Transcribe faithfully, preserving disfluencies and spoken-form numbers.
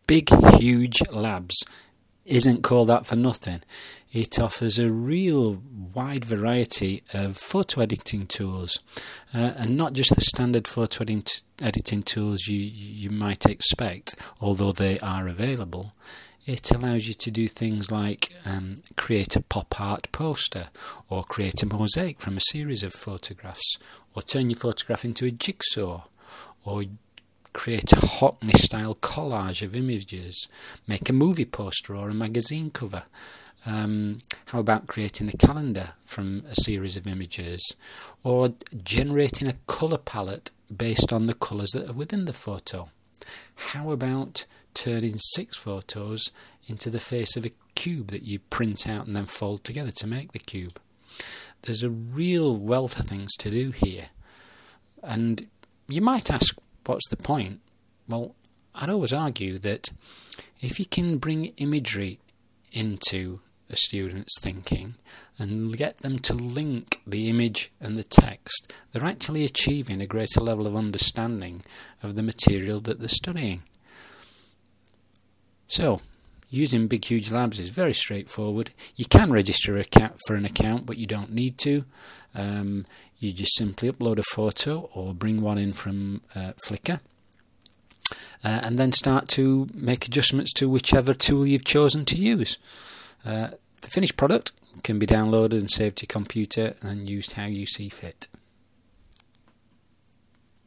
Big Huge Labs isn't called that for nothing. It offers a real wide variety of photo editing tools, uh, and not just the standard photo editing, t- editing tools you, you might expect, although they are available. It allows you to do things like um, create a pop art poster, or create a mosaic from a series of photographs, or turn your photograph into a jigsaw, or create a Hockney-style collage of images, make a movie poster or a magazine cover. Um, how about creating a calendar from a series of images, or generating a colour palette based on the colours that are within the photo? How about turning six photos into the face of a cube that you print out and then fold together to make the cube? There's a real wealth of things to do here. And you might ask, what's the point? Well, I'd always argue that if you can bring imagery into a student's thinking and get them to link the image and the text, they're actually achieving a greater level of understanding of the material that they're studying. So, using Big Huge Labs is very straightforward. You can register a cat for an account, but you don't need to. Um, you just simply upload a photo or bring one in from uh, Flickr, uh, and then start to make adjustments to whichever tool you've chosen to use. Uh, the finished product can be downloaded and saved to your computer and used how you see fit.